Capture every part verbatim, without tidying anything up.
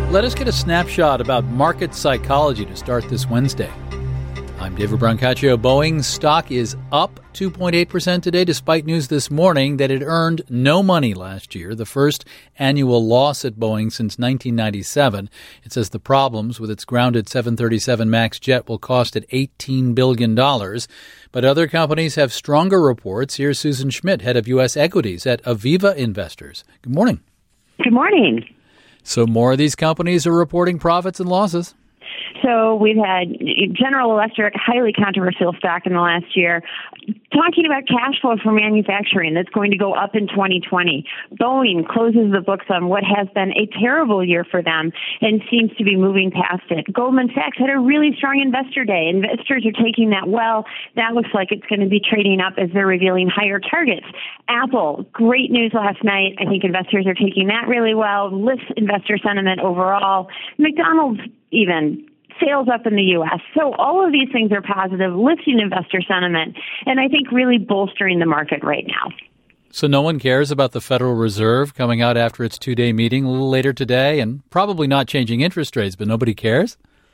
Let us get a snapshot about market psychology to start this Wednesday. I'm David Brancaccio. Boeing stock is up two point eight percent today, despite news this morning that it earned no money last year, the first annual loss at Boeing since nineteen ninety-seven. It says the problems with its grounded seven thirty-seven MAX jet will cost it eighteen billion dollars. But other companies have stronger reports. Here's Susan Schmidt, head of U S equities at Aviva Investors. Good morning. Good morning. So more of these companies are reporting profits and losses. So we've had General Electric, highly controversial stock in the last year, talking about cash flow for manufacturing that's going to go up in twenty twenty. Boeing closes the books on what has been a terrible year for them and seems to be moving past it. Goldman Sachs had a really strong investor day. Investors are taking that well. That looks like it's going to be trading up as they're revealing higher targets. Apple, great news last night. I think investors are taking that really well. Lifts investor sentiment overall. McDonald's even. Sales up in the U S. So all of these things are positive, lifting investor sentiment, and I think really bolstering the market right now. So no one cares about the Federal Reserve coming out after its two-day meeting a little later today and probably not changing interest rates, but nobody cares?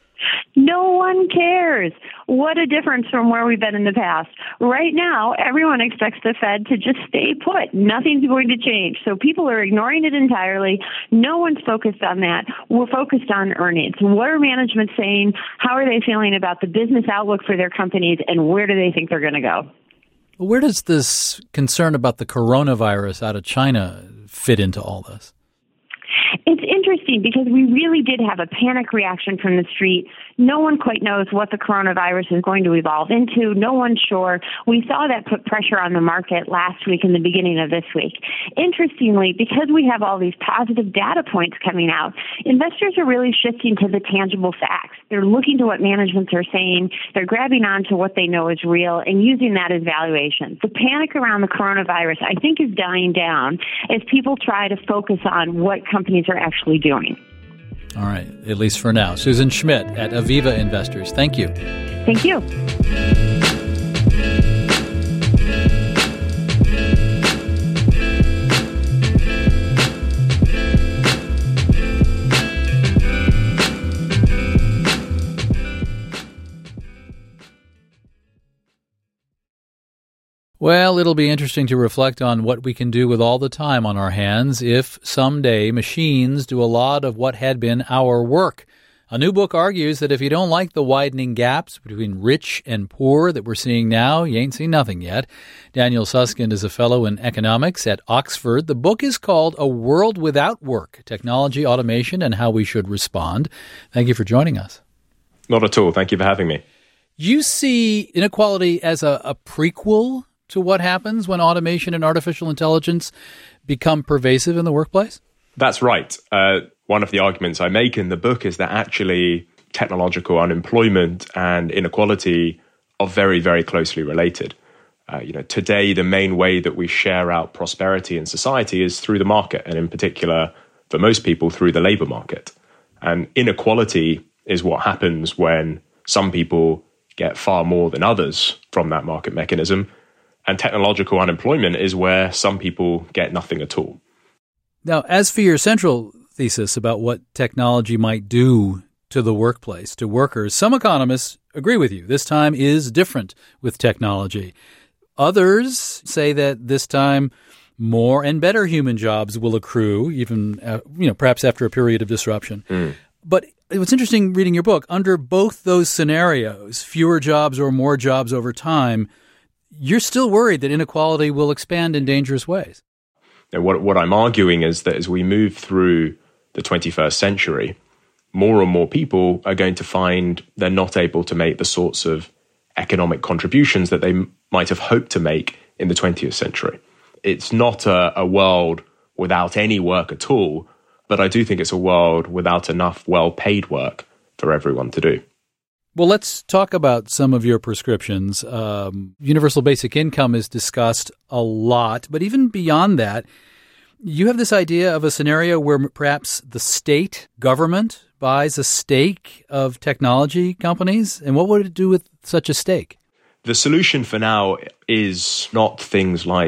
No one cares. What a difference from where we've been in the past. Right now, everyone expects the Fed to just stay put. Nothing's going to change. So people are ignoring it entirely. No one's focused on that. We're focused on earnings. What are management saying? How are they feeling about the business outlook for their companies, and where do they think they're going to go? Where does this concern about the coronavirus out of China fit into all this? It's interesting because we really did have a panic reaction from the street. No one quite knows what the coronavirus is going to evolve into. No one's sure. We saw that put pressure on the market last week and the beginning of this week. Interestingly, because we have all these positive data points coming out, investors are really shifting to the tangible facts. They're looking to what managements are saying. They're grabbing on to what they know is real and using that as valuation. The panic around the coronavirus, I think, is dying down as people try to focus on what companies are actually doing. All right, at least for now. Susan Schmidt at Aviva Investors. Thank you. Thank you. Well, it'll be interesting to reflect on what we can do with all the time on our hands if someday machines do a lot of what had been our work. A new book argues that if you don't like the widening gaps between rich and poor that we're seeing now, you ain't seen nothing yet. Daniel Susskind is a fellow in economics at Oxford. The book is called A World Without Work, Technology, Automation, and How We Should Respond. Thank you for joining us. Not at all. Thank you for having me. You see inequality as a, a prequel to what happens when automation and artificial intelligence become pervasive in the workplace? That's right. Uh, one of the arguments I make in the book is that actually technological unemployment and inequality are very, very closely related. Uh, you know, today, the main way that we share out prosperity in society is through the market, and in particular, for most people, through the labor market. And inequality is what happens when some people get far more than others from that market mechanism. And technological unemployment is where some people get nothing at all. Now, as for your central thesis about what technology might do to the workplace, to workers, some economists agree with you. This time is different with technology. Others say that this time more and better human jobs will accrue, even uh, you know, perhaps after a period of disruption. Mm. But what's interesting reading your book, under both those scenarios, fewer jobs or more jobs over time, you're still worried that inequality will expand in dangerous ways. And what, what I'm arguing is that as we move through the twenty-first century, more and more people are going to find they're not able to make the sorts of economic contributions that they m- might have hoped to make in the twentieth century. It's not a, a world without any work at all, but I do think it's a world without enough well-paid work for everyone to do. Well, let's talk about some of your prescriptions. Um, universal basic income is discussed a lot, but even beyond that, you have this idea of a scenario where perhaps the state government buys a stake of technology companies. And what would it do with such a stake? The solution for now is not things like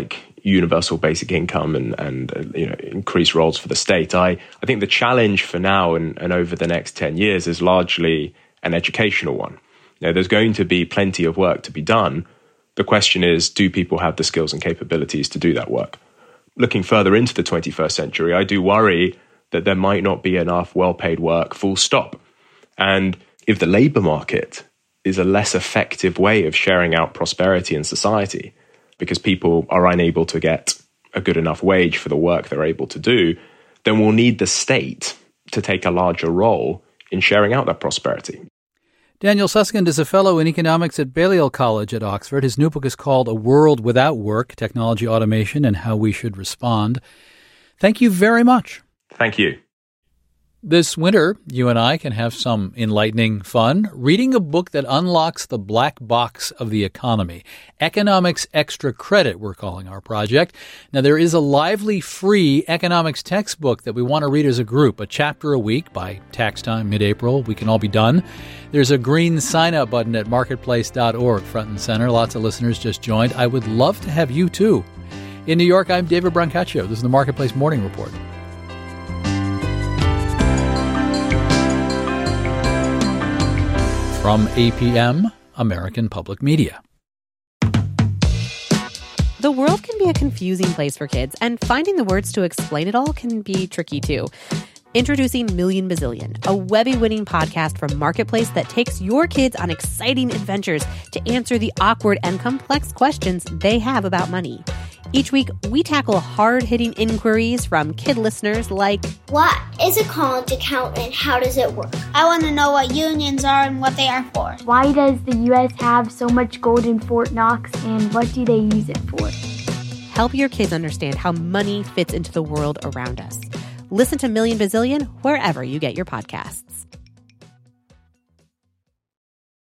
universal basic income and, and uh, you know, increased roles for the state. I, I think the challenge for now and, and over the next ten years is largely an educational one. You know, there's going to be plenty of work to be done. The question is, do people have the skills and capabilities to do that work? Looking further into the twenty-first century, I do worry that there might not be enough well-paid work, full stop. And if the labor market is a less effective way of sharing out prosperity in society, because people are unable to get a good enough wage for the work they're able to do, then we'll need the state to take a larger role in sharing out that prosperity. Daniel Susskind is a fellow in economics at Balliol College at Oxford. His new book is called A World Without Work, Technology, Automation, and How We Should Respond. Thank you very much. Thank you. This winter, you and I can have some enlightening fun reading a book that unlocks the black box of the economy. Economics Extra Credit, we're calling our project. Now, there is a lively, free economics textbook that we want to read as a group, a chapter a week by tax time, mid-April. We can all be done. There's a green sign-up button at marketplace dot org, front and center. Lots of listeners just joined. I would love to have you, too. In New York, I'm David Brancaccio. This is the Marketplace Morning Report. From A P M, American Public Media. The world can be a confusing place for kids, and finding the words to explain it all can be tricky too. Introducing Million Bazillion, a Webby-winning podcast from Marketplace that takes your kids on exciting adventures to answer the awkward and complex questions they have about money. Each week, we tackle hard-hitting inquiries from kid listeners like, what is a college account and how does it work? I want to know what unions are and what they are for. Why does the U S have so much gold in Fort Knox and what do they use it for? Help your kids understand how money fits into the world around us. Listen to Million Bazillion wherever you get your podcasts.